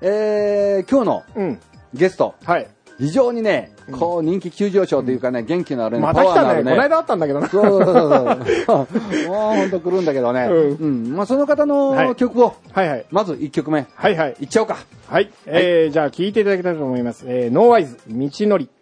今日のゲスト、 はい。 非常にね、こう人気急上昇というかね、元気のあるね、 また来たね。 パワーのあるこの間あったんだけどな。 そうそうそうそう。もうほんと来るんだけどね。まあその方の曲を、 はいはい。 まず1曲目、 はいはい。 いっちゃおうか。 はい。じゃあ聴いていただきたいと思います。ノーワイズ、道のり。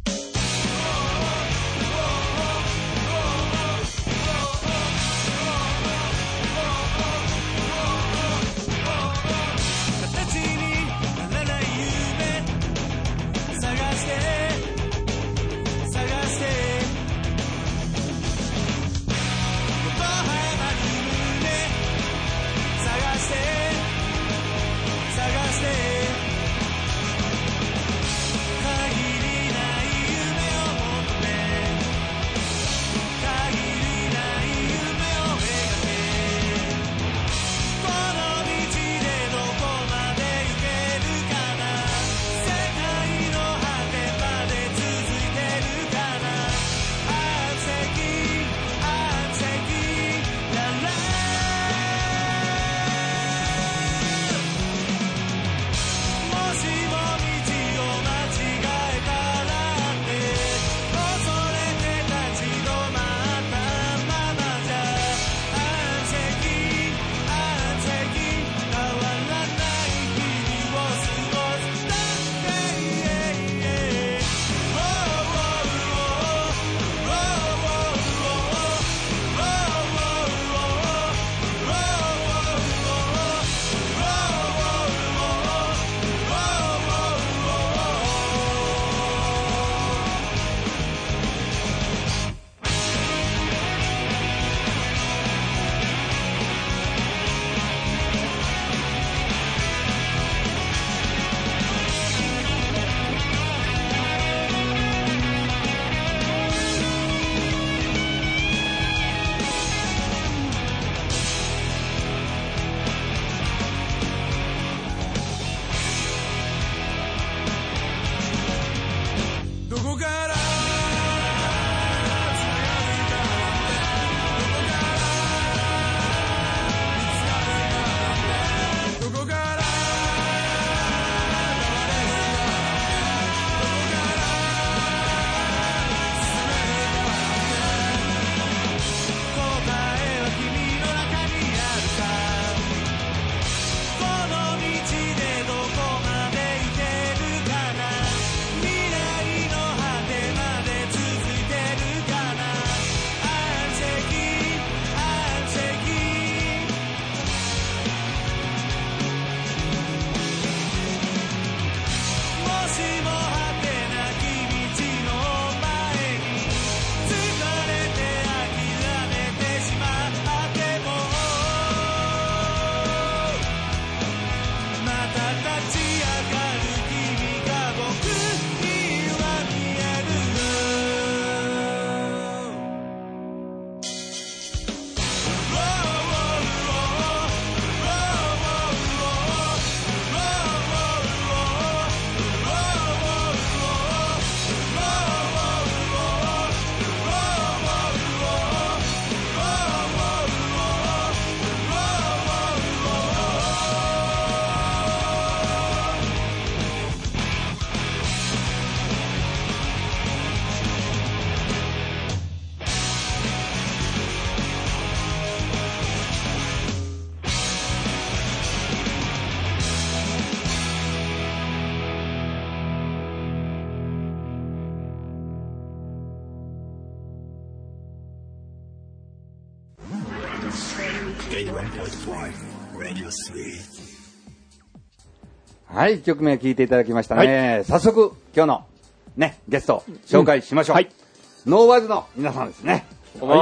はい、1曲目聴いていただきましたね。早速、今日のね、ゲスト、紹介しましょう。ノーワイズの皆さんですね。 いらっし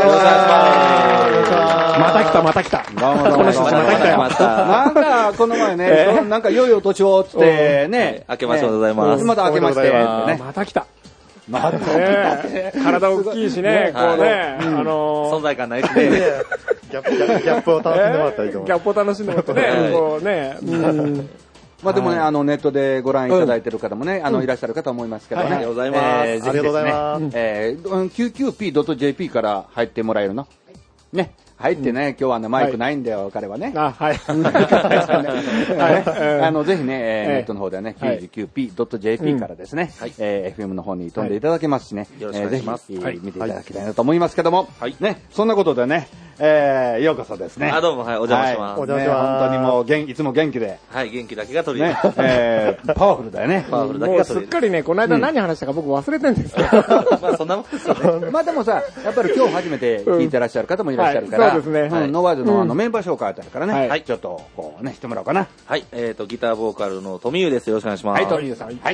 ゃい。また来た、また来た。 どうもどうもどうも。なんか、この前ね、なんか良いお年をつってね。 明けましてございます。 また明けまして。 また来た。また体大きいしね、こうね、 存在感ないしね。 ギャップを楽しんでもらったらいいと思う。 ギャップを楽しんでもらってね、こうね。 まあでもね、ネットでご覧いただいている方もね、いらっしゃるかと思いますけどね。 ありがとうございます。 ありがとうございます。 99p.jp から入ってもらえるのね。 入ってね、今日はね、マイクないんだよ、彼はね。 あ、はい。 ぜひね、ネットの方ではね、99p.jp からですね、FM の方に飛んでいただけますしね、ぜひ見ていただきたいなと思いますけども、ね、そんなことでね、ようこそですね。 どうも、はい、お邪魔します。 お邪魔します。 本当にもう、いつも元気で。 はい、元気だけが取りね、パワフルだよね。 パワフルだけもうが取りすっかりね、この間何話したか僕忘れてんですけど。 まあ、そんなもんですよね。 まあでもさ、やっぱり今日初めて聞いてらっしゃる方もいらっしゃるから、 そうですね。 ノワーズのメンバー紹介あたりからね、 はい、 ちょっと、こうね、してもらおうかな。 はい、ギターボーカルの富裕です。よろしくお願いします。 はい、富裕さん。はい。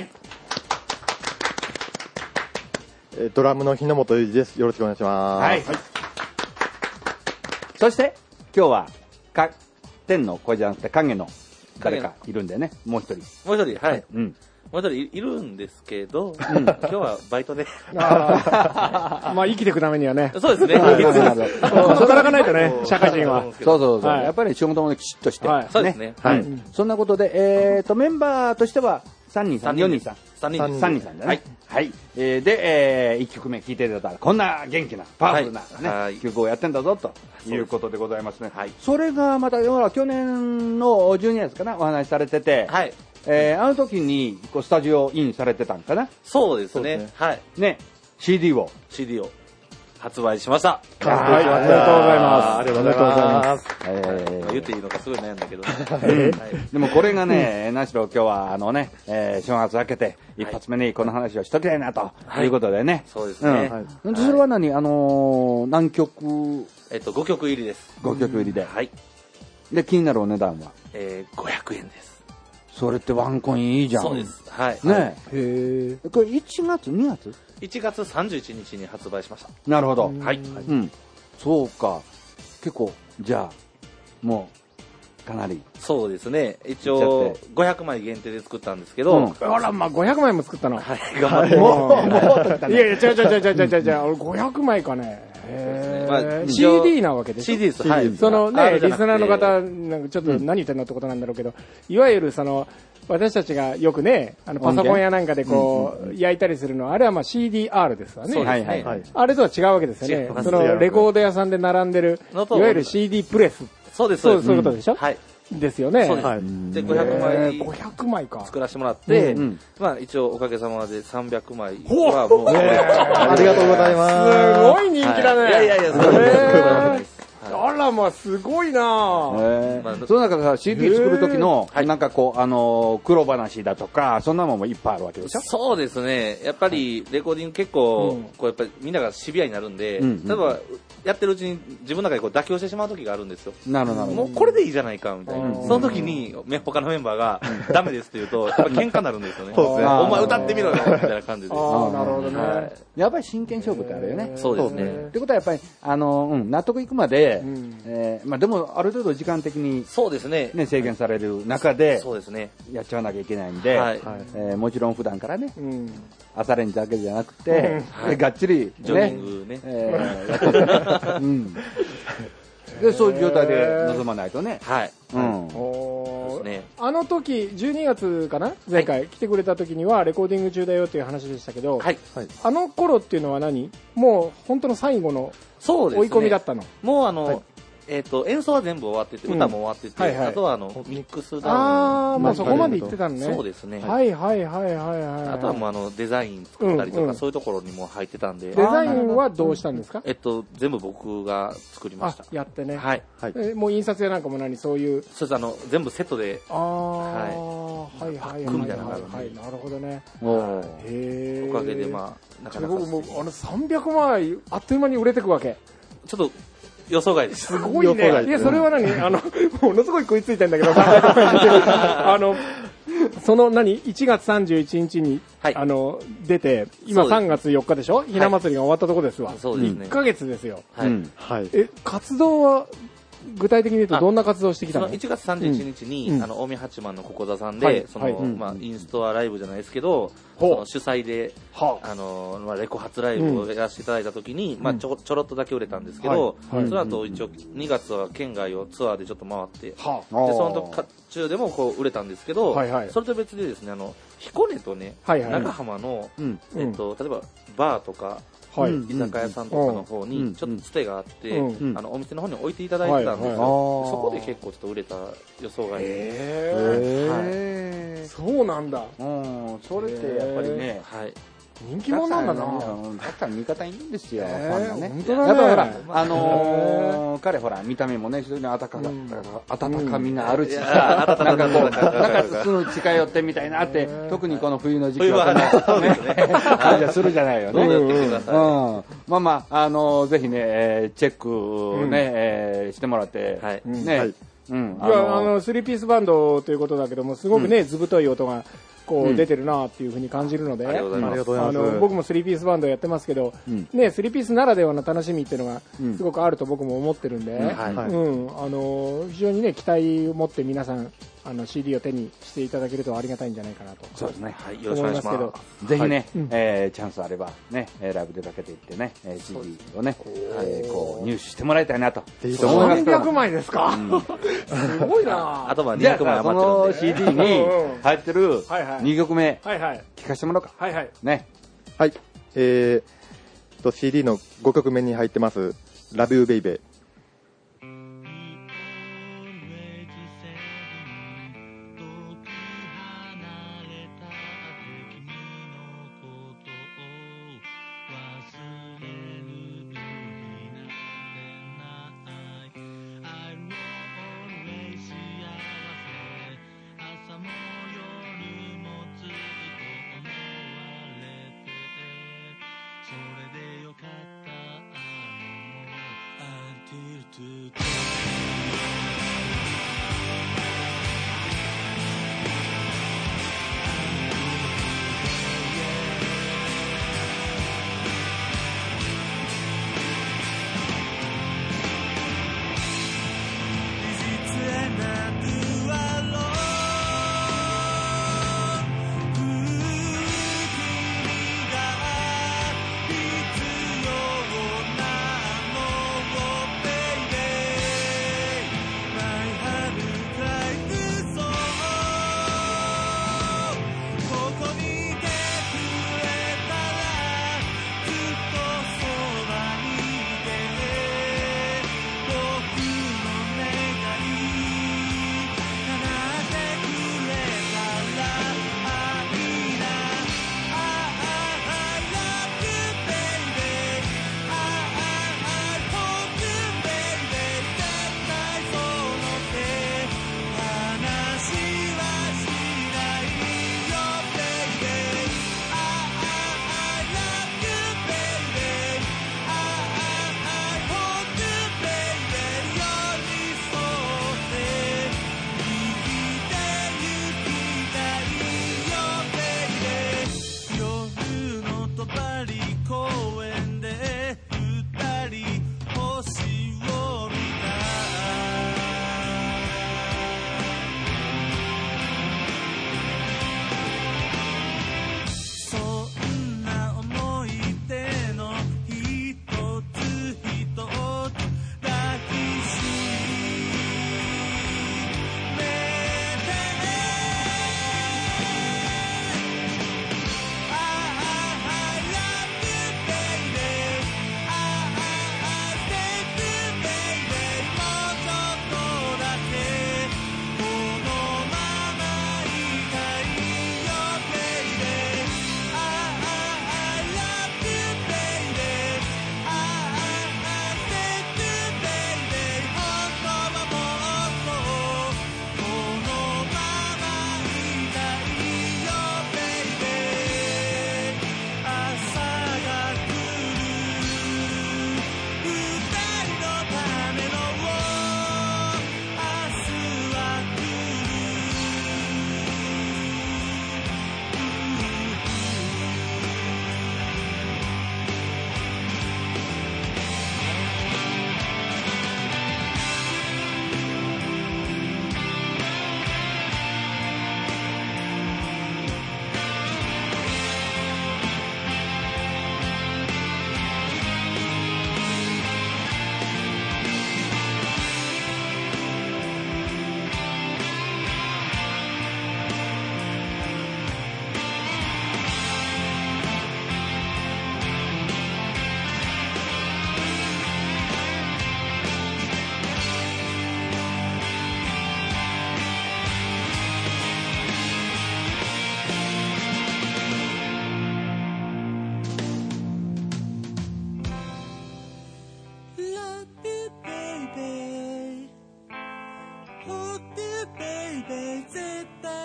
ドラムの日野本裕二です。よろしくお願いします。はい。 そして、今日は、天の声じゃなくて影の誰かいるんだよね、もう一人。 もう一人、はい。 うん。 もう一人いるんですけど、今日はバイトで。 まあ生きていくためにはね。 そうですね。 働かないとね、社会人は。 そう。やっぱり仕事もきちっとして。 そうですね。 はい。そんなことで、メンバーとしては、3人さん、4人さん。3人さんだね。はい。で、1曲目聴いていただいたら、こんな元気な、パワフルなね、曲をやってんだぞ、ということでございますね。それがまた、去年の12月かな、お話しされてて、 はい。 あの時にスタジオインされてたんかな。 そうですね。はい。 ね、CD を発売しました。 はい、ありがとうございます。 ありがとうございます。 言っていいのかすごい悩んだけど。 でもこれがね、何しろ今日は正月明けて一発目にこの話をしときたいなということでね。 そうですね。 それは何曲 5曲入りです。 5曲入りで。 はい。 で、気になるお値段は 500円です。 それってワンコインいいじゃん。 そうです。はい。 ねえ。これ1月 ?2 月 ?1 月31日に発売しました。 なるほど。 はい。 うん。そうか。結構、じゃあ、もう、かなり。 そうですね。一応、500枚限定で作ったんですけど。 あら、まあ500枚も作ったの。 はい。頑張って。 いやいや、違う、500枚かね。CD なわけでしょ。 CD です。はい。 そのね、リスナーの方、なんかちょっと何言ってんのってことなんだろうけど、いわゆるその、私たちがよくね、パソコンやなんかでこう、焼いたりするのは、あれはまあ CDR ですわね。 はいはい。 あれとは違うわけですよね。その、レコード屋さんで並んでる、いわゆる CD プレス。 そうです、 そういうことでしょ。 はい。 ですよね。 そうです。で、 500枚か。 作らせてもらって、まあ一応おかげさまで300枚はもう。 ありがとうございます。 すごい人気だね。 いや、そうです。 あら、まあ、すごいなぁ。 その中でさ、CD 作る時の、なんかこう、黒話だとか、そんなもんもいっぱいあるわけでしょ？ そうですね。やっぱり、レコーディング結構、こう、やっぱりみんながシビアになるんで、例えば、やってるうちに自分の中でこう妥協してしまう時があるんですよ。 なるほど。 もうこれでいいじゃないか、みたいな。その時に、他のメンバーが、ダメですって言うと、やっぱ喧嘩になるんですよね。 そうですね。 お前歌ってみろよ、みたいな感じで。 ああ、なるほどね。 やっぱり真剣勝負ってあるよね。 そうですね。 ってことはやっぱり、納得いくまで、まあでもある程度時間的に、 そうですね。 制限される中で、 そうですね。 やっちゃわなきゃいけないんで、もちろん普段からね、朝練だけじゃなくて、がっちり、 ジョギングね。 やってで、そういう状態で臨まないとね。 はい。 あの時、12月かな前回来てくれた時にはレコーディング中だよっていう話でしたけど、あの頃っていうのはもう本当の最後の追い込みだったの？ もう演奏は全部終わってて、歌も終わってて、あとはミックスダウン。 ああ、もうそこまで行ってたのね。 そうですね。 はい。 あとはもうデザイン作ったりとか、そういうところにも入ってたんで。 デザインはどうしたんですか？ 全部僕が作りました。 やってね。 はい。 もう印刷やなんかもそういう。 そうです、全部セットで。 はい。 パックみたいなのがあるんで。 はい、なるほどね。 おかげでまあ、なかなか。 僕も300枚あっという間に売れてくわけ。 ちょっと、予想外です。 すごいね。いや、それはものすごい食いついてんだけど、その1月31日に、出て、今3月4日でしょ？ひな祭りが終わったとこですわ。 そうですね。 1ヶ月ですよ。 はい。 活動は、具体的に言うとどんな活動をしてきたの ？1月31日に、近江八幡のここ座さんで、インストアライブじゃないですけど、主催で、レコ発ライブをやらせていただいたときに、ちょろっとだけ売れたんですけど、その後一応2月は県外をツアーでちょっと回って、で、その途中でもこう売れたんですけど、それと別でですね、彦根とね、長浜の、例えばバーとか、 居酒屋さんとかの方にちょっとつてがあって、お店の方に置いていただいてたんですよ。そこで結構ちょっと売れた予想外で。そうなんだ。 それってやっぱりね、 人気者なんだな。 だから見方いいんですよ。 本当だね。 やっぱほら、彼ほら、見た目もね、非常に温かみがあるしさ、なんかこう、なんかすぐ近寄ってみたいなって、特にこの冬の時期はね、感じはするじゃないよね。まあまあ、ぜひね、チェックね、してもらって、ね。 いや、3ピースバンドということだけども、すごくね、ずぶとい音が、こう出てるなっていうふうに感じるので、僕も3ピースバンドやってますけど、ね、3ピースならではの楽しみっていうのがすごくあると僕も思ってるんで、非常にね、期待を持って皆さん、CD を手にしていただけるとありがたいんじゃないかなと。 そうですね。 よろしくお願いします。 ぜひね、チャンスあればね、ライブ出かけていってね、CD をね、こう入手してもらいたいなと。 300枚ですか？すごいな。 あとは 200枚余ってるんで。その CD に入ってる2曲目、聴かせてもらおうか。ね。 はい。CD の5曲目に入ってます、Love You Baby。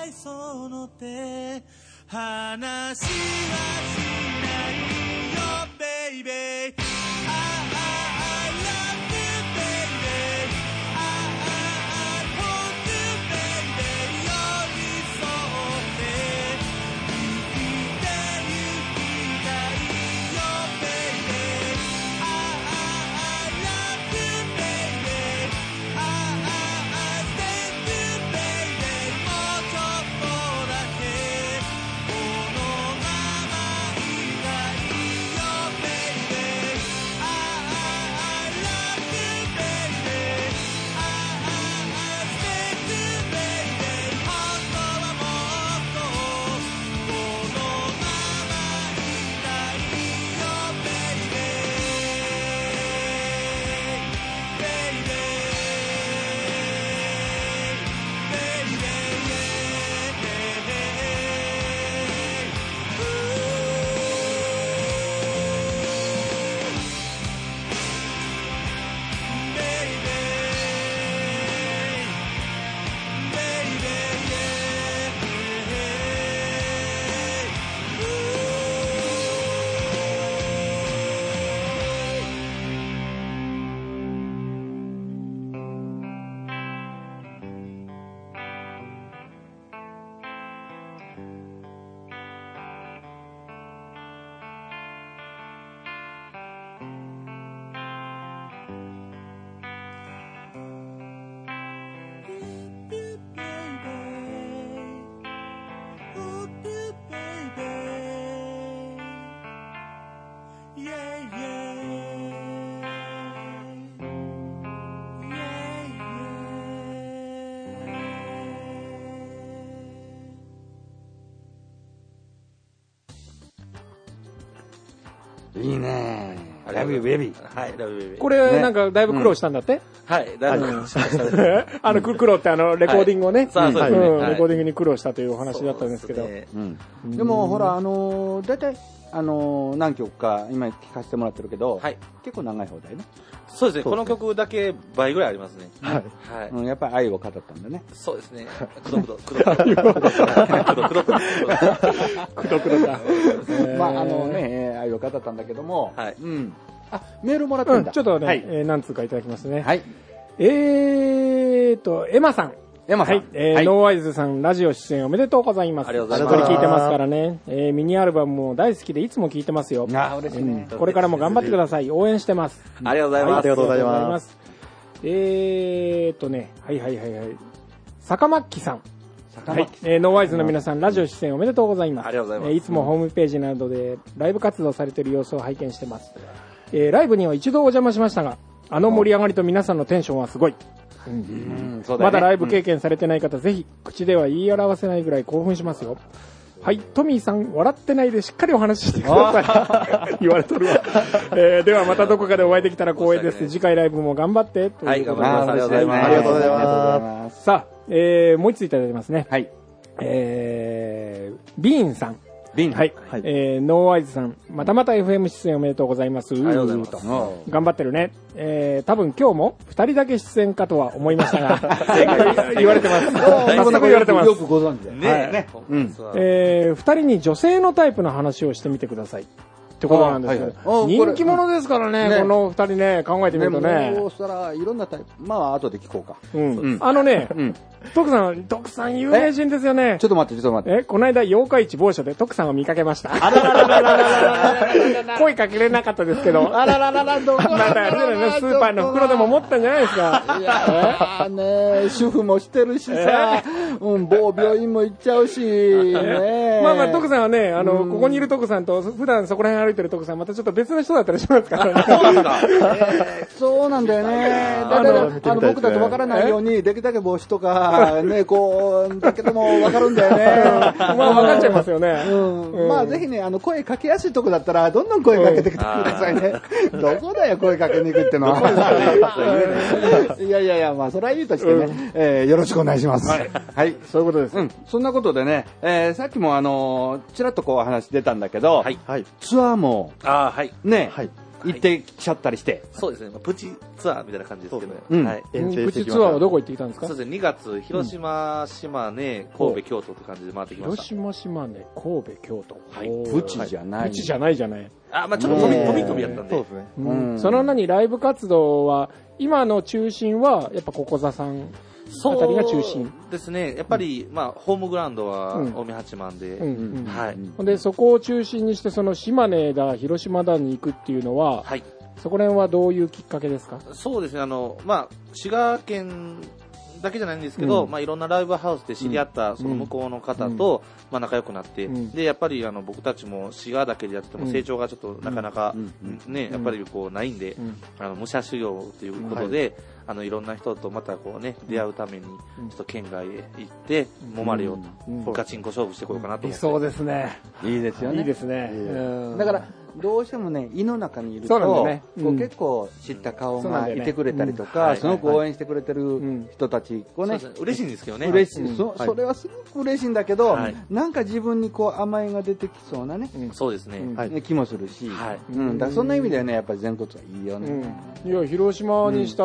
いその手話しないよベイベーいいね。ラブユーベビー。 はい、ラブユーベビー。 これ、なんか、だいぶ苦労したんだって、 はい、だいぶ苦労しました。 苦労ってレコーディングをね、 そうですね。 レコーディングに苦労したというお話だったんですけど。 でも、ほら、だいたい、何曲か、今聴かせてもらってるけど、結構長い方だよね。 そうですね、この曲だけ倍ぐらいありますね。 はい。やっぱり愛を語ったんだね。 そうですね。くどくど。くどくど。 まあ、愛を語ったんだけども、メールもらってんだ。 ちょっとね、何通かいただきますね。 はい。 エマさん。 山さん。 はい。ノーワイズさん、ラジオ出演おめでとうございます。 ありがとうございます。 しっかり聞いてますからね。ミニアルバムも大好きでいつも聞いてますよ。 あ、嬉しいね。 これからも頑張ってください。応援してます。 ありがとうございます。 ありがとうございます。 はい。坂巻さん。はい。ノーワイズの皆さん、ラジオ出演おめでとうございます。 ありがとうございます。 いつもホームページなどでライブ活動されている様子を拝見してます。ライブには一度お邪魔しましたが、盛り上がりと皆さんのテンションはすごい。まだライブ経験されてない方、ぜひ口では言い表せないぐらい興奮しますよ。はい、トミーさん、笑ってないでしっかりお話ししてください。言われとるわ。ではまたどこかでお会いできたら光栄です。次回ライブも頑張って。 はい、頑張ります。ありがとうございます。 ありがとうございます。 さあ、もう一ついただいてますね。はい。ビーンさん。 ビン。 はい。ノーワイズさん、またまた FM 出演おめでとうございます。 ありがとうございます。 頑張ってるね。多分今日も2人だけ出演かとは思いましたが、言われてます。早速言われてます。 よくご存知で。 ね。 2人に女性のタイプの話をしてみてください。ってことなんですけど、人気者ですからね、この2人ね、考えてみるとね。 そうしたら、いろんなタイプ。まあ、後で聞こうか。 徳さん有名人ですよね。 ちょっと待って。 この間、八日市某所で徳さんを見かけました。声かけれなかったですけど。どこだよ。スーパーの袋でも持ったんじゃないですか。 いやね、主婦もしてるしさ、某病院も行っちゃうし、 まあ、徳さんはね、ここにいる徳さんと、普段そこら辺歩いてる徳さん、またちょっと別の人だったりしますからね。 そうなんだよね。だから僕だと分からないように、できるだけ帽子とか、ね、こう、だけでも分かるんだよね。 まあ、分かっちゃいますよね。 まあ、ぜひね、声かけやすいとこだったら、どんどん声かけてきてくださいね。どこだよ、声かけに行くってのは。いや、まあ、それはいいとしてね、よろしくお願いします。はい、 そういうことです。 そんなことでね、さっきもちらっとこう話出たんだけど、ツアーも、ね、 行ってきちゃったりして。 そうですね。プチツアーみたいな感じですけど。 はい。プチツアーはどこ行ってきたんですか？ そうですね。2月、広島、島根、神戸、京都って感じで回ってきました。 広島、島根、神戸、京都。 はい。プチじゃない。 プチじゃないじゃない。 あ、まあちょっと飛びやったんで。 そうですね。そのライブ活動は、今の中心は、やっぱココザさんあたりが中心ですね。やっぱり、まあ、ホームグラウンドは、近江八幡で。はい。 で、そこを中心にして、その島根だ、広島だに行くっていうのは、はい。そこら辺はどういうきっかけですか？ そうですね。まあ、滋賀県だけじゃないんですけど、まあ、いろんなライブハウスで知り合った、その向こうの方と、まあ、仲良くなって、で、やっぱり、僕たちも滋賀だけでやっても成長がちょっとなかなか、ね、やっぱりこう、ないんで、武者修行ということで、いろんな人とまたこうね、出会うために、ちょっと県外へ行って、揉まれようと、ガチンコ勝負してこようかなと思って。 そうですね。 いいですよね。 いいですね。 だから、どうしてもね、胃の中にいると、結構知った顔がいてくれたりとか、すごく応援してくれてる人たち、こうね、 嬉しいんですけどね。 嬉しい。それはすごく嬉しいんだけど、なんか自分にこう甘えが出てきそうなね、 そうですね。 気もするし、だからそんな意味でね、やっぱり全骨はいいよね。 いや、広島にしたって、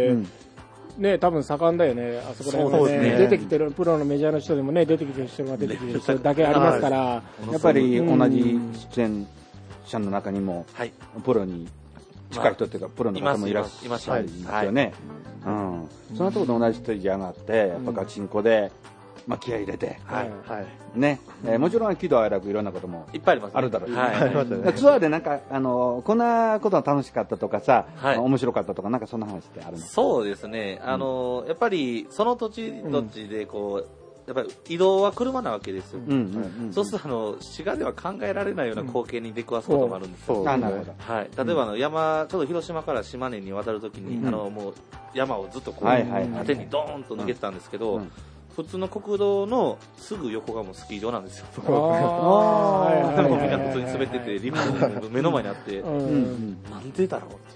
ね、多分盛んだよね、あそこら辺はね。出てきてる、プロのメジャーの人でもね、出てきてる人が出てきてる人だけありますから、 やっぱり同じ出演者の中にも、プロに近い人っていうか、プロの方もいらっしゃるんですよね。そのところで同じステージ上がって、やっぱガチンコで、まあ、気合い入れて、ね、もちろん喜怒哀楽いろんなこともいっぱいあります、 あるだろうし、ツアーでなんかこんなことが楽しかったとかさ、面白かったとかなんかそんな話ってあるの？ そうですね。やっぱりその土地土地でこう。やっぱり移動は車なわけですよ。そうすると滋賀では考えられないような光景に出くわすこともあるんですよ。 なるほど。 はい。例えば山、ちょっと広島から島根に渡るときに、もう山をずっとこう、縦にドーンと抜けてたんですけど、普通の国道のすぐ横がもうスキー場なんですよ。でもみんな普通に滑ってて、リムの目の前にあって、なんでだろう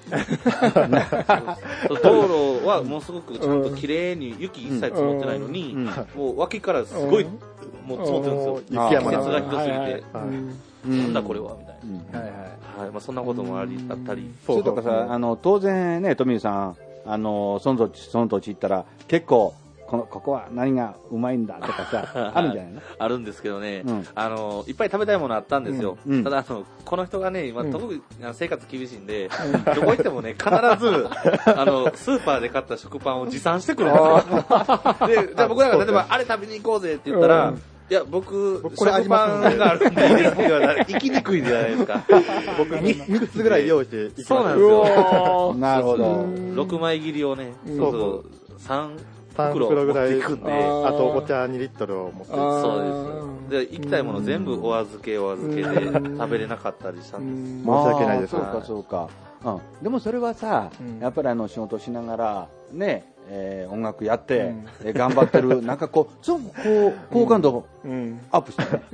道路はものすごくちゃんと綺麗に雪一切積もってないのに、もう脇からすごいもう積もってるんですよ。雪山がひどすぎて。なんだこれはみたいな。はい。まあそんなこともあったり。 それとかさ、当然ね、富水さん、その土地行ったら結構、ここは何がうまいんだとかさ、あるんじゃないの？ あるんですけどね、いっぱい食べたいものあったんですよ。ただこの人がね、今、特に生活厳しいんで、どこ行ってもね、必ず、スーパーで買った食パンを持参してくるんですよ。で、じゃあ僕らが例えば、あれ食べに行こうぜって言ったら、いや、僕、食パンがあるんでいいですって言われたら、行きにくいじゃないですか。 僕、3つぐらい用意して行きます。 そうなんですよ。 なるほど。 6枚切りをね、3 袋ぐらい行くんで、あとお茶2リットルを持って。 そうです。で、行きたいもの全部お預けで食べれなかったりしたんです。申し訳ないです。 そうか、そうか。でもそれはさ、やっぱり仕事しながら、ね、音楽やって、頑張ってる、なんかこう、すごくこう、好感度アップしてね。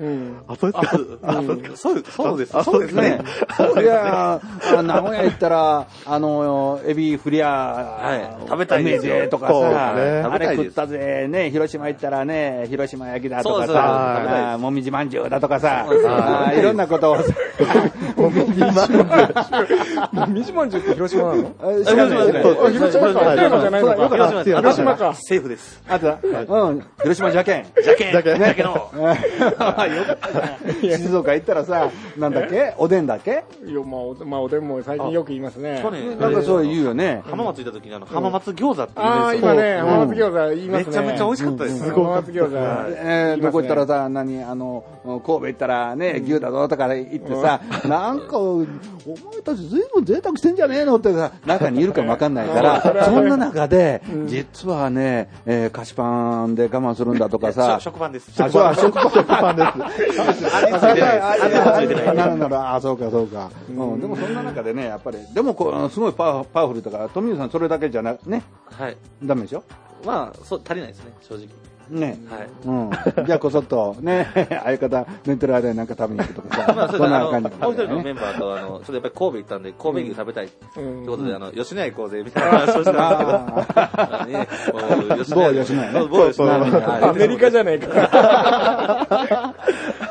そうです。 そうですね。いや、名古屋行ったら、エビフリア、 食べたいですよとかさ、あれ食ったぜ、ね、広島行ったらね、広島焼きだとかさ、もみじまんじゅうだとかさ、いろんなことを。 もみじまんじゅう。もみじまんじゅうって広島なの？ 知らない。 広島か。富山じゃないのか。広島か。 セーフです。 あと、広島じゃけん。 じゃけの。 静岡行ったらさ、なんだっけおでんだっけ？ いや、まあおでんも最近よく言いますね。 なんかそう言うよね。 浜松行った時に浜松餃子って言うんですよ。今ね、浜松餃子言いますね。 めちゃめちゃ美味しかったです。 浜松餃子。どこ行ったらさ、神戸行ったらね、牛だぞとか言ってさ、なんか、お前たち随分贅沢してんじゃねえのってさ、中にいるかもわかんないから、そんな中で、実はね、菓子パンで我慢するんだとかさ。 食パンです。 食パンです。そうか、そうか。でもそんな中でね、やっぱり、でもすごいパワフルだから、富水さんそれだけじゃなくね。 はい。 ダメでしょ？ まあ、足りないですね、正直。 ね、じゃあこそっとね、相方メンテラーでなんか食べに行くとかさ、そんな感じ。 もう一人のメンバーとちょっとやっぱり神戸行ったんで神戸牛食べたいってことで吉野家行こうぜみたいな話をしたんですけど、 某吉野家ね。 アメリカじゃないか。 そうですね。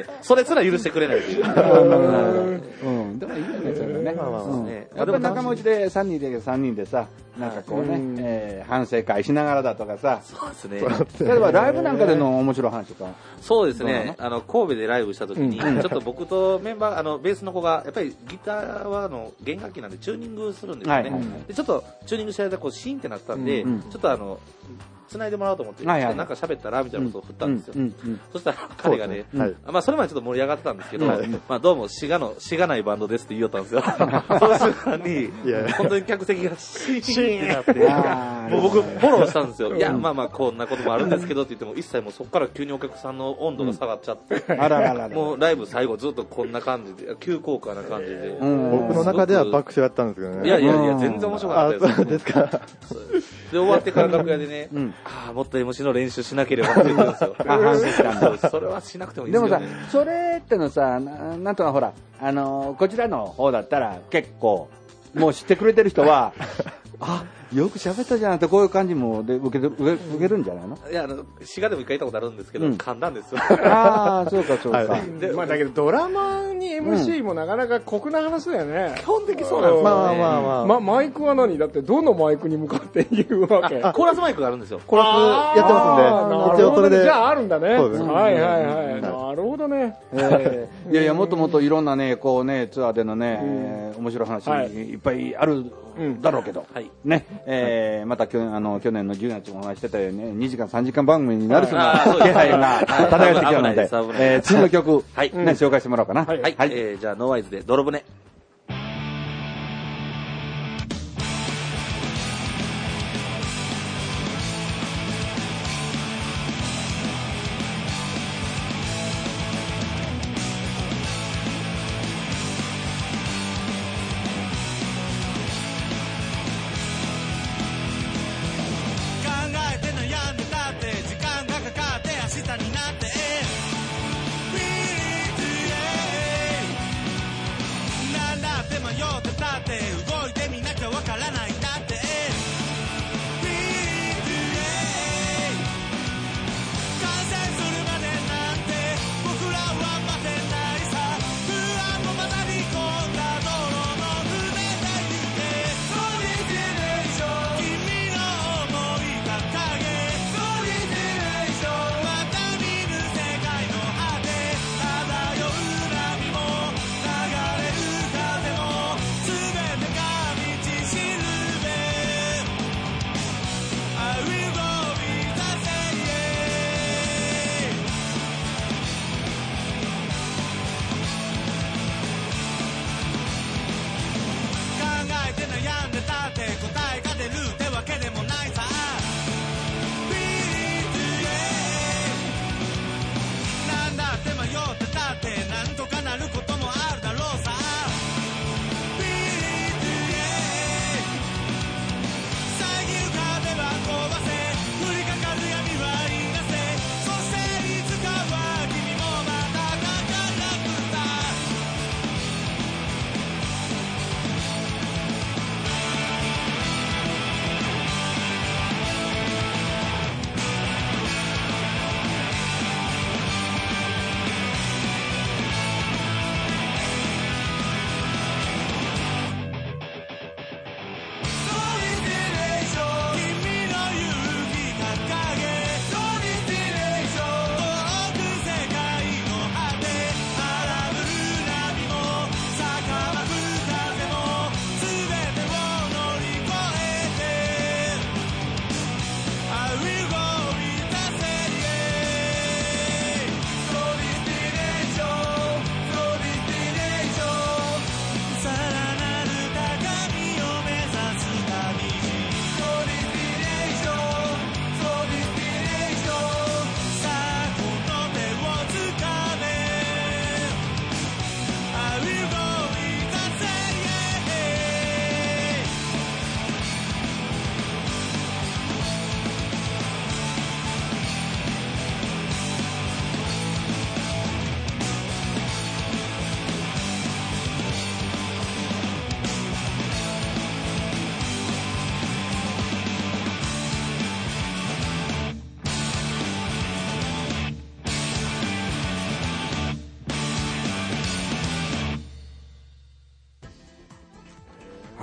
ね、それすら許してくれないっていう。 でもいいよね、それはね。やっぱり仲間内で3人でさ、なんかこうね、反省会しながらだとかさ。 そうですね。 例えばライブなんかでの面白い話とか。 そうですね。神戸でライブした時に、ちょっと僕とメンバー、ベースの子が、やっぱりギターは弦楽器なんでチューニングするんですよね。でちょっとチューニングした間こうシーンってなったんで、ちょっと繋いでもらおうと思って、なんか喋ったらみたいなことを振ったんですよ。そしたら彼がね、まあそれまでちょっと盛り上がってたんですけど、まあどうもしがないバンドですって言いよったんですよ。その瞬間に、本当に客席がシーンってなって、もう僕フォローしたんですよ。いや、まあまあこんなこともあるんですけどって言っても、一切もうそこから急にお客さんの温度が下がっちゃって、もうライブ最後ずっとこんな感じで、急降下な感じで。 僕の中では爆笑やったんですけどね。 いや、全然面白かったです。 そうですか。 で、終わってから楽屋でね、もっと MC の練習しなければって言ってるんですよ。それはしなくてもいいですよね。 でもさ、それってのさ、なんとかほら、こちらの方だったら結構、もう知ってくれてる人は、よく喋ったじゃんってこういう感じもで受けるんじゃないの？ いや、滋賀でも一回行ったことあるんですけど、噛んだんですよ。 そうかそうか。 まあだけどドラマに MC もなかなか酷な話だよね。 基本的そうなんですよね。マイクは何だってどのマイクに向かって言うわけ？ コーラスマイクがあるんですよ。 コーラスやってますんで、一応それで。 じゃああるんだね。はいはいはい。なるほどね。 いやいや、もっともっといろんなね、こうね、ツアーでのね、面白い話いっぱいあるだろうけど、ね、また去年の10月もお話してたようにね、2時間3時間番組になるその気配が漂ってきたので、次の曲、紹介してもらおうかな。 はい。じゃあ、ノーワイズで泥船。 な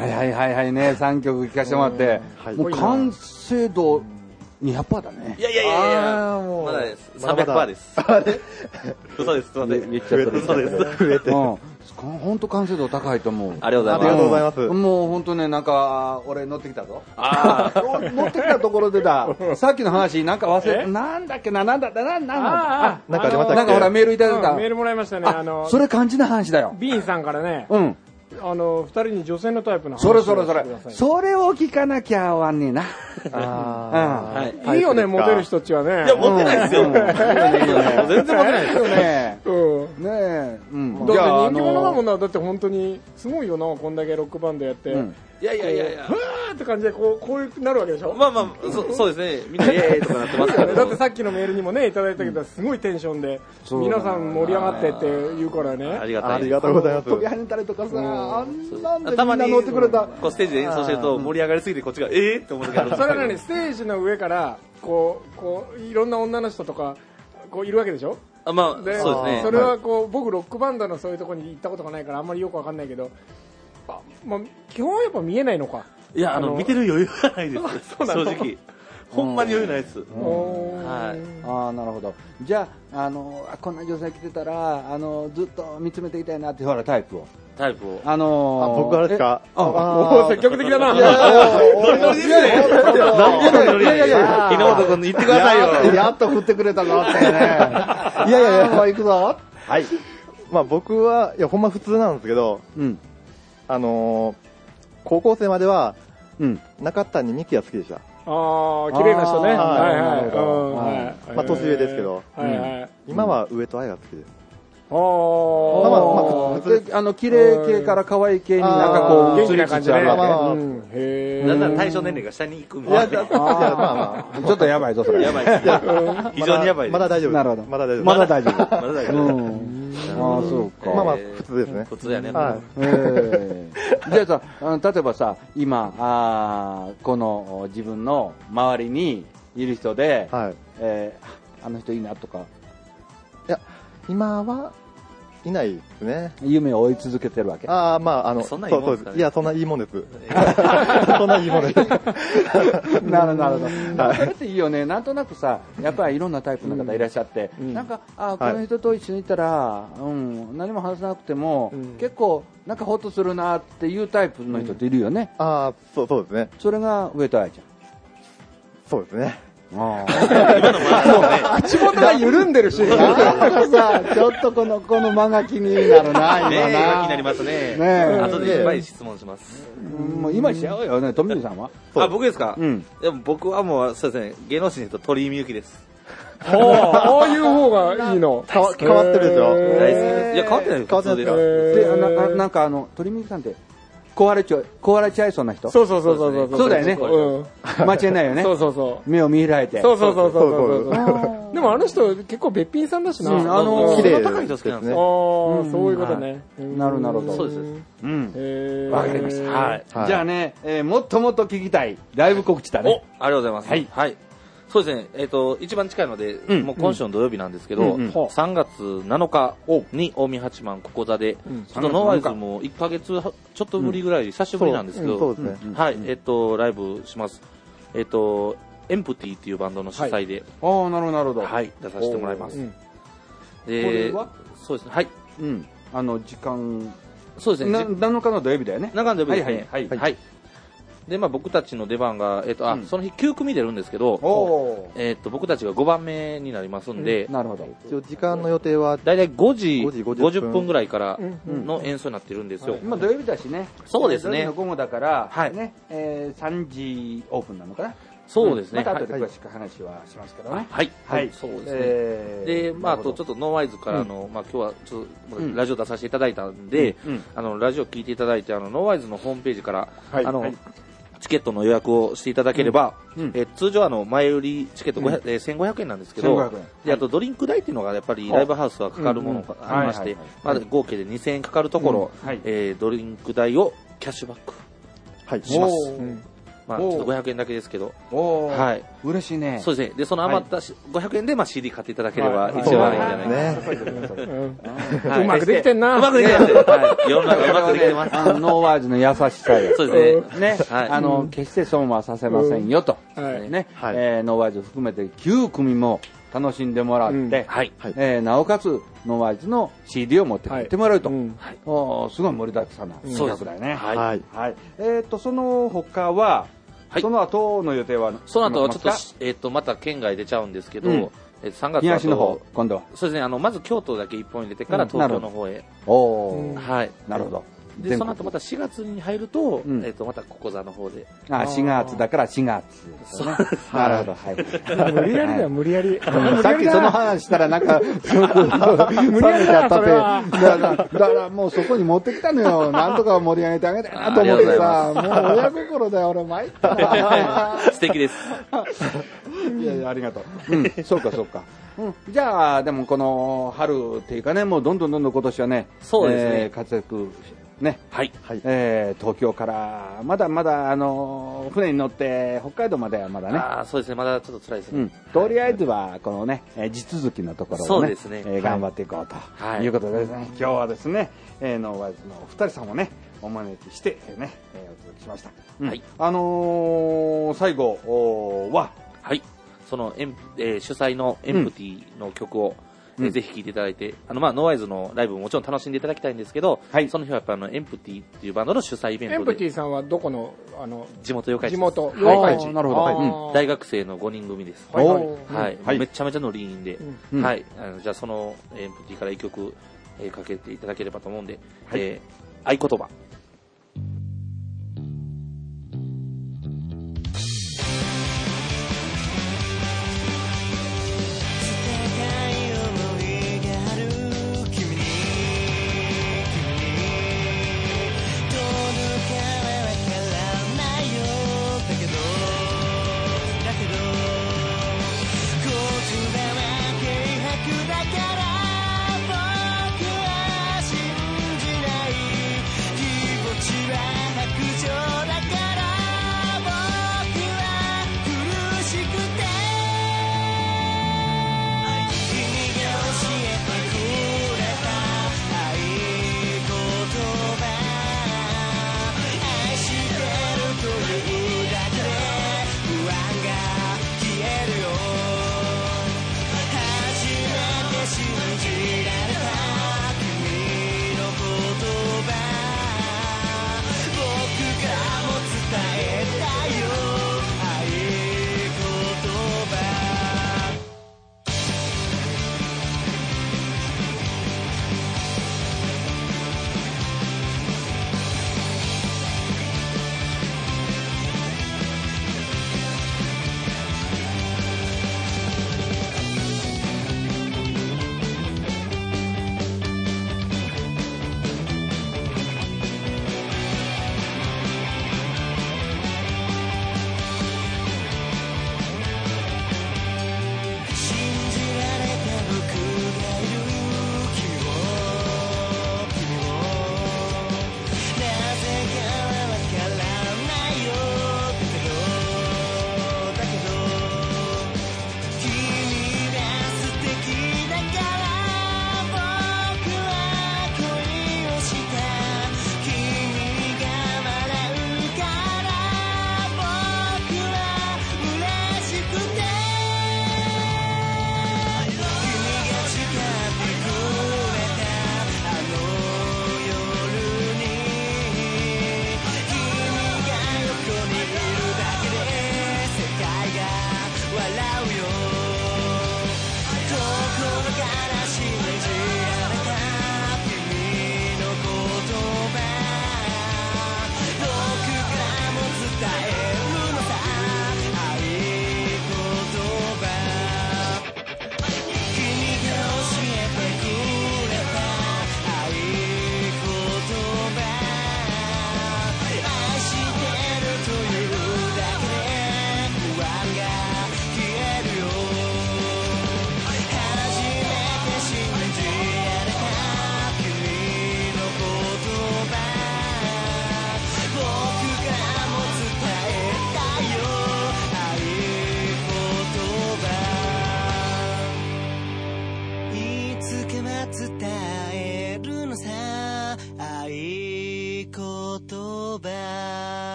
はいね、3曲聴かせてもらって、もう完成度200% だね。 いや、もうまだです。300% です。嘘です。すいません。めっちゃ嘘です。 増えて。本当完成度高いと思う。 ありがとうございます。 もう本当ね、なんか俺乗ってきたぞ。乗ってきたところでだ。さっきの話なんか忘れ、なんだっけな、なんか出ましたっけ。なんかほらメールいただいた。 メールもらいましたね。 それ肝心な話だよ。 ビーンさんからね。二人に女性のタイプの話それそれを聞かなきゃ合わんねえな。 いいよね、モテる人っちはね。 いや、モテないですよ。全然モテないですよね。 ねえ。だって人気者だもんな。だって本当にすごいよな、こんだけロックバンドやって。 いや。 ふわーって感じでこうなるわけでしょ。 まあそうですね。みんなイエーイとかなってますからね。 だってさっきのメールにもねいただいたけど、すごいテンションで皆さん盛り上がってって言うからね。 ありがとうございます。 飛び跳ねたりとかさ、あんなんでみんな乗ってくれた。 こうステージで演奏してると盛り上がりすぎてこっちがって思う時あるんですけど。 それはね、ステージの上からこういろんな女の人とかこういるわけでしょ。 まあそうですね。 それはこう僕ロックバンドのそういうところに行ったことがないからあんまりよくわかんないけど、基本はやっぱ見えないのか。 いや、見てる余裕がないです。正直。ほんまに余裕ないです。 はい。なるほど。じゃあ、こんな女性来てたら、ずっと見つめていたいなっていうタイプを。 僕あれですか。 積極的だな。 いや、木本君言ってくださいよ。 やっと振ってくれたぞってね。いや、行くぞ。はい。 僕は、ほんま普通なんですけど、高校生までは、中谷美紀が好きでした。 綺麗な人ね。 年上ですけど、今は上戸彩が好きです。 綺麗系から可愛い系になんかこう元気な感じで、だんだん対象年齢が下に行くみたいな。 ちょっとやばいぞそれ。 やばい。非常にやばい。 まだ大丈夫。 なるほど。 まだ大丈夫。 まだ大丈夫。 そうか。普通ですね。 普通やね。 じゃあさ、例えばさ、今この自分の周りにいる人で、あの人いいなとか。 いや、今はいないですね。 夢を追い続けてるわけ。 そんないいもんですかね。 いや、そんないいもんです。そんないいもんです。 なるほど。それっていいよね。なんとなくさ、やっぱりいろんなタイプの方いらっしゃって、なんか、この人と一緒にいたら、何も話さなくても、結構、なんかホッとするなっていうタイプの人っているよね。 そうですね。 それが上戸彩ちゃん。 そうですね。 口元が緩んでるし、 さ、ちょっとこの間が気になるな、今な。 気になりますね。後でいっぱい質問します。 もう今しちゃうよね、富水さんは。 僕ですか。でも僕はもうそうですね、芸能人で言うと鳥居みゆきです。 ああいう方がいいの。 変わってるでしょ。 大好きです。いや変わってないです。普通です。 で、なんか鳥居みゆきさんって壊れちゃいそうな人。 そうだよね。間違いないよね。目を見開いて。 そう。でもあの人結構べっぴんさんだしな。 綺麗高い人好きなんですよ。そういうことね。 なるほど。 そうです。 わかりました。はい。じゃあね、もっともっと聞きたいライブ告知だね。 ありがとうございます。はい。そうですね、一番近いので、もう今週の土曜日なんですけど、3月7日に近江八幡ここ座で、ノーワイズも1ヶ月ちょっとぶりぐらい、久しぶりなんですけど、はい、ライブします。エンプティっていうバンドの主催で、 なるほど。 はい、出させてもらいます。 で、 そうですね、はい。 時間、 そうですね。 7日の土曜日だよね。 7日の土曜日ですね。はい。で、僕たちの出番が、その日9組出るんですけど、僕たちが5番目になりますんで、 なるほど。 時間の予定はだいたい5時50分ぐらいからの演奏になってるんですよ。 今土曜日だしね。 そうですね。 土曜日の午後だから、ね、3時オープンなのかな。 そうですね。 また後で詳しく話はしますけどね。 はい。そうですね。で、あとちょっとノーワイズからの、今日はちょっとラジオ出させていただいたんで、ラジオ聞いていただいて、ノーワイズのホームページから、チケットの予約をしていただければ、通常前売りチケット1500円なんですけど、であとドリンク代っていうのがやっぱりライブハウスはかかるものがありまして、合計で2000円かかるところ、ドリンク代をキャッシュバックします。 まあ、ちょっと500円だけですけど。 はい。嬉しいね。 そうですね。で、その余った500円で、まあ、CD 買っていただければ一番いいんじゃないかな。 うまくできてんな。 うまくできてます。世の中うまくできてます。 ノーワーズの優しさで。 そうですね。 ね。決して損はさせませんよと。ね。ノーワーズ含めて9組も楽しんでもらって、なおかつノーワーズの CD を持って帰ってもらうと、すごい盛りだくさんな企画だよね。その他は、その後の予定は、 その後はちょっとまた県外出ちゃうんですけど、3月東の方、今度は。 そうですね、まず京都だけ1本入れてから東京の方へ。 はい。なるほど。 で、その後また4月に入ると、またここ座の方で。 4月だから4月。なるほど、 はい。無理やりだよ、無理やり。 さっきその話したらなんか、すごく冷めちゃったって。だからもうそこに持ってきたのよ。なんとか盛り上げてあげたいなと思ってさ、もう親心だよ、俺参ったな。 素敵です。 いやいや、ありがとう。そうか、そうか。じゃあ、でもこの春っていうかね、もうどんどん今年はね、 そうですね。 活躍ね。 はい。 東京から、まだまだ、船に乗って、北海道まではまだね。 そうですね。まだちょっと辛いですね。 とりあえずは、このね、地続きのところをね、頑張っていこうということでですね、今日はですね、ノーワイズのお二人さんをね、お招きしてね、お届けしました。はい。最後は、 はい。その、主催のエンプティの曲を、ぜひ聴いていただいて、ノーワイズのライブももちろん楽しんでいただきたいんですけど、その日はやっぱエンプティっていうバンドの主催イベントで。 エンプティさんはどこの、 地元四日市。 地元四日市。 なるほど。 大学生の5人組です。はい。めちゃめちゃノリいいんで、はい。じゃあそのエンプティから一曲かけていただければと思うんで、合言葉。 「君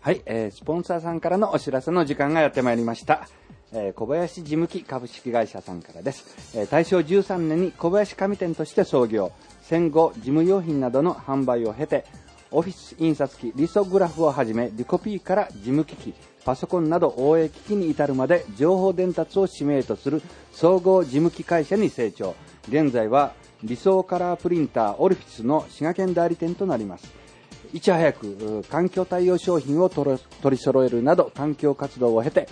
はい、スポンサーさんからのお知らせの時間がやってまいりました。小林事務機株式会社さんからです。大正13年に小林紙店として創業、戦後事務用品などの販売を経て、オフィス印刷機リソグラフをはじめリコピーから事務機器、パソコンなど OA 機器に至るまで情報伝達を使命とする総合事務機会社に成長。現在は理想カラープリンターオルフィスの滋賀県代理店となります。いち早く環境対応商品を取り揃えるなど環境活動を経て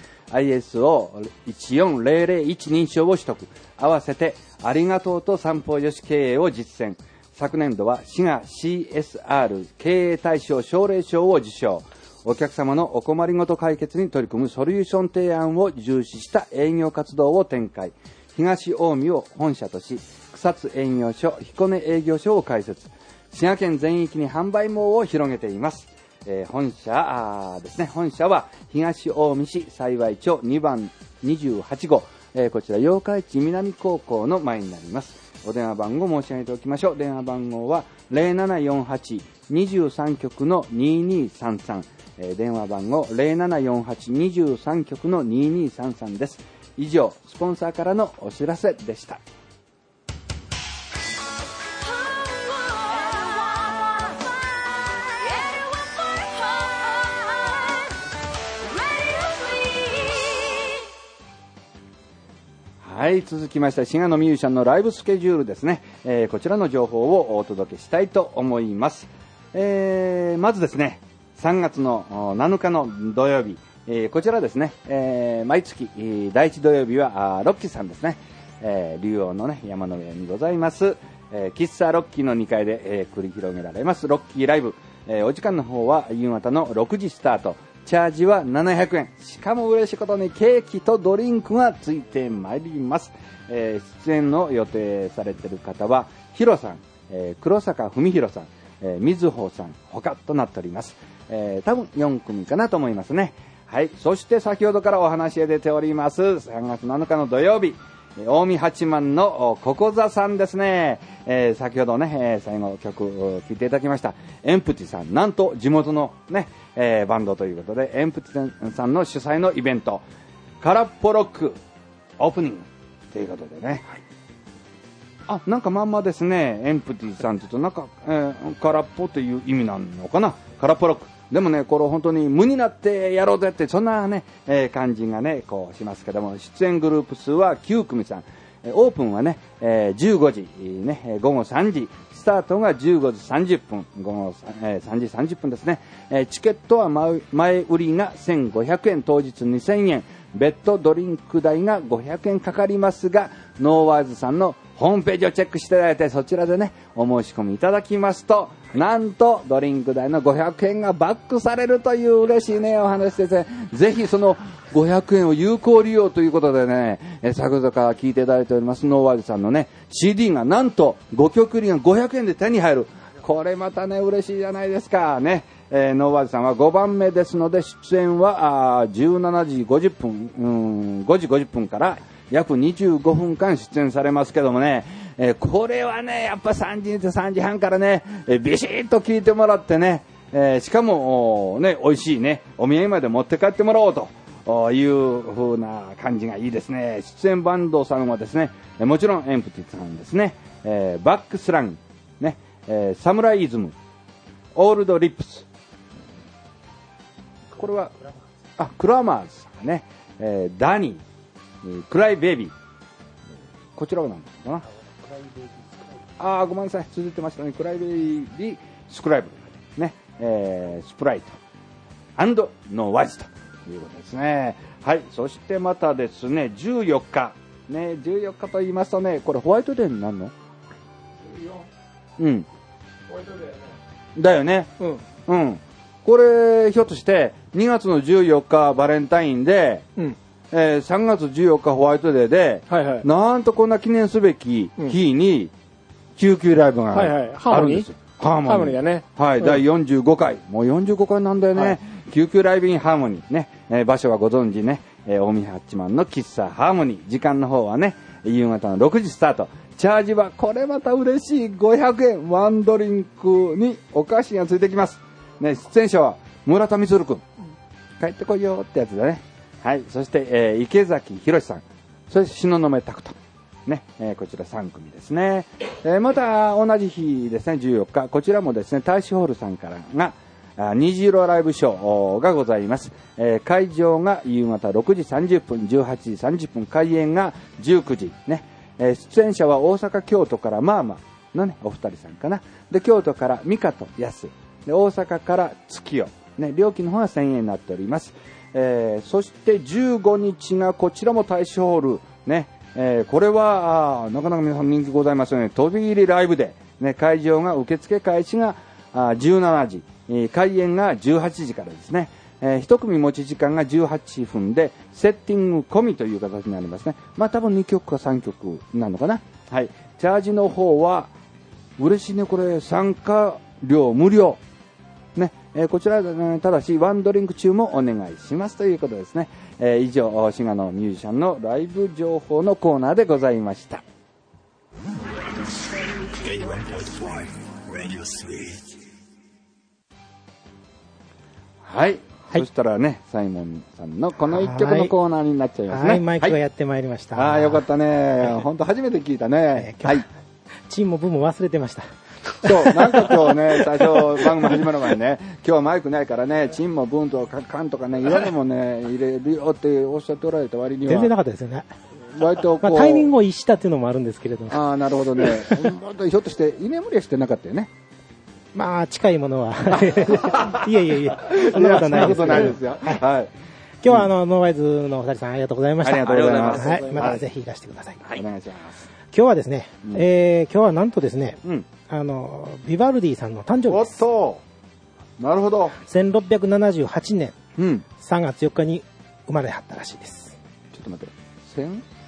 ISO14001 認証を取得。合わせてありがとうと三方よし経営を実践。昨年度は滋賀 CSR 経営大賞奨励賞を受賞。お客様のお困りごと解決に取り組むソリューション提案を重視した営業活動を展開。東近江を本社とし、草津営業所、彦根営業所を開設。滋賀県全域に販売網を広げています。本社ですね。本社は東近江市幸町2番28号、こちら八日市南高校の前になります。お電話番号申し上げておきましょう。電話番号は 0748-23 局の2233、電話番号 0748-23 局の2233です。以上、スポンサーからのお知らせでした。はい、続きまして滋賀のミュージシャンのライブスケジュールですね、こちらの情報をお届けしたいと思います。まずですね、3月の7日の土曜日、こちらですね、毎月第1土曜日はロッキーさんですね、竜王のね山の上にございます、喫茶ロッキーの2階で、繰り広げられますロッキーライブ、お時間の方は夕方の6時スタート。チャージは700円。しかも嬉しいことにケーキとドリンクがついてまいります。出演の予定されている方はヒロさん、黒坂文弘さん、水穂さん他となっております。多分4組かなと思いますね。はい。そして先ほどからお話が出ております3月7日の土曜日、近江八幡のココザさんですね。先ほどね、最後曲を聴いていただきましたエンプティさん、なんと地元のね、バンドということでエンプティさんの主催のイベント、空っぽロックオープニングということでね、はい、なんかまんまですね。エンプティさんというとなんか、空っぽという意味なのかな。空っぽロックでもね、これ本当に無になってやろうぜってそんなね、感じがねこうしますけども、出演グループ数は9組さん。オープンはね、15時、ね、午後3時、スタートが15時30分、午後3時30分ですね。チケットは前売りが1500円、当日2000円、別途ドリンク代が500円かかりますが、ノーワーズさんのホームページをチェックしていただいて、そちらでね、お申し込みいただきますと、なんとドリンク代の500円がバックされるという嬉しいね、お話ですね。ぜひその500円を有効利用ということでね、先ほどから聞いていただいておりますノーワーズさんのね、CD がなんと5曲入りが500円で手に入る。これまたね、嬉しいじゃないですかね。ノーワーズさんは5番目ですので、出演は17時50分、5時50分から約25分間出演されますけどもね、これはね、やっぱ3時半からね、ビシッと聞いてもらってね、しかもね、美味しいね、お土産まで持って帰ってもらおうという風な感じがいいですね。出演バンドさんはですね、もちろんエンプティさんですね、バックスラング、ね、サムライイズム、オールドリップス、これはクラマーズさんね、ダニー、クライベイビー、こちらは何ですかな。ごめんなさい、続いてましたね。クライベイビー、スクライブ、ね、スプライト、アンドノーワイズということですね。はい、そしてまたですね、14日、ね、14日と言いますとね、これホワイトデーになるの？ 14？ うん。ホワイトデーだよね。うん。これ、ひょっとして、2月の14日バレンタインで、3月14日ホワイトデーで、なんとこんな記念すべき日に、救急ライブがあるんですよ。ハーモニーだね。はい、第45回。もう45回なんだよね。救急ライブインハーモニーね。場所はご存知ね。近江八幡の喫茶ハーモニー。時間の方はね、夕方の6時スタート。チャージはこれまた嬉しい500円。ワンドリンクにお菓子がついてきます。ね、出演者は村田充君。 帰ってこいよってやつだね。はい。そして、池崎博さん。そして、東雲拓人。ね。こちら3組ですね。また、同じ日ですね、14日。こちらもですね、大使ホールさんからが、虹色ライブショーがございます。会場が夕方6時30分、18時30分、開演が19時。ね。出演者は大阪、京都からまあまあのね、お二人さんかな。で、京都からミカとヤス。で、大阪から月夜。ね、料金の方は1000円になっております。そして15日がこちらも大使ホール。ね。これはなかなか皆さん人気ございますよね。飛び入りライブで、ね、会場が受付開始が17時、開演が18時からですね。一組持ち時間が18分でセッティング込みという形になりますね。まあ多分2曲か3曲なのかな。はい。チャージの方は嬉しいね、これ参加料無料ね。こちら、ただしワンドリンク中もお願いしますということですね。以上、滋賀のミュージシャンのライブ情報のコーナーでございました。はい。そしたらね、サイモンさんのこの一曲のコーナーになっちゃいますね。 はい、マイクがやってまいりました。 ああ、よかったね。本当初めて聞いたね。はい。 チンもブも忘れてました。 そう、なんか今日ね、最初番組始まる前にね、今日はマイクないからね、チンもブンとかカンとかね、いろんなもんね、入れるよっておっしゃっておられた割には。 全然なかったですよね。 割とこう。 まあタイミングを逸したっていうのもあるんですけれども。 ああ、なるほどね。ひょっとして居眠りはしてなかったよね。 まあ、近いものは。いやいやいや、そんなことないです。 そんなことないですよ。はい。 今日はノーワイズのお二人さんありがとうございました。 ありがとうございます。 はい、またぜひいらしてください。 お願いします。 今日はですね、今日はなんとですね、ビバルディさんの誕生日です。 おっと、なるほど。 1678年3月4日に生まれはったらしいです。 ちょっと待って、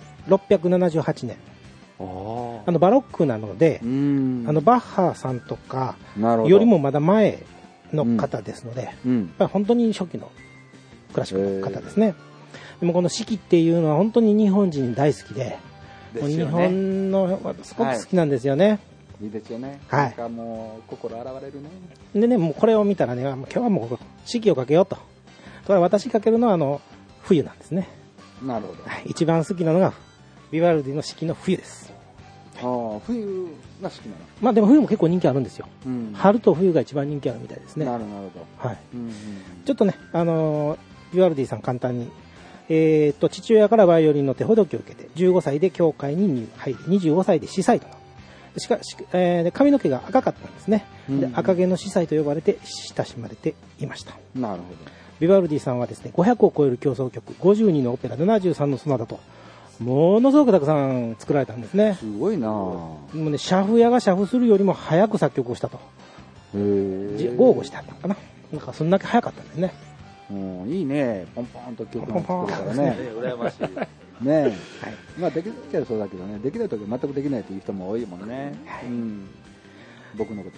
678年。バロックなので、バッハさんとかよりもまだ前の方ですので、本当に初期のクラシックの方ですね。でもこの四季っていうのは本当に日本人大好きで、日本のすごく好きなんですよね。 いいですよね。 はい。 なんかもう心洗われるね。 でね、もうこれを見たらね、今日はもう四季をかけようと。ただ私かけるのは冬なんですね。 なるほど。 一番好きなのがビバルディの四季の冬です。 ああ、冬が好きなの。 まあでも冬も結構人気あるんですよ。春と冬が一番人気あるみたいですね。 なるほど。 はい。ちょっとね、ビバルディさん簡単に、父親からバイオリンの手ほどきを受けて、15歳で教会に入り、25歳で司祭となる。髪の毛が赤かったんですね。で、赤毛の司祭と呼ばれて親しまれていました。 なるほど。 ビバルディさんはですね、500を超える協奏曲、52のオペラ、73のソナタと、ものすごくたくさん作られたんですね。 すごいなぁ。 もうね、シャフ屋がシャフするよりも早く作曲をしたと。豪語してあったのかな。なんかそんだけ早かったんですね。 いいね。ポンポンと曲も作るからね。 羨ましい。 ねえ。はい。まあできなきゃそうだけどね、できないときは全くできないという人も多いもんね。僕のこと。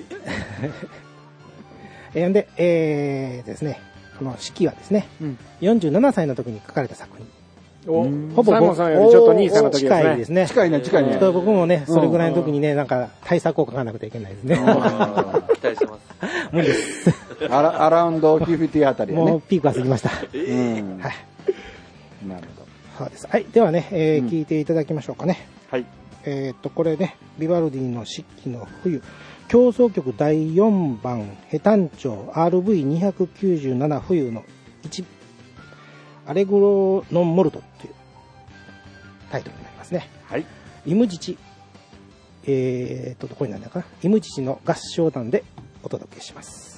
で、ですね、この四季はですね、47歳の時に書かれた作品。 ほぼサイモンさんよりちょっと兄さんの時ですね。 近いね。 僕もね、それぐらいの時にね、なんか対策を書かなくてはいけないですね。 期待してます。 無理です。 アラウンド50あたりね。 もうピークは過ぎました。はい。 なるほど。 そうです。はい。ではね、聞いていただきましょうかね。 はい。 これね、ビバルディの四季の冬、協奏曲第4番、ヘ短調 RV297 冬の1、アレグロノンモルトというタイトルになりますね。 はい。 イムジチ、どこになるのかな、イムジチの合唱団でお届けします。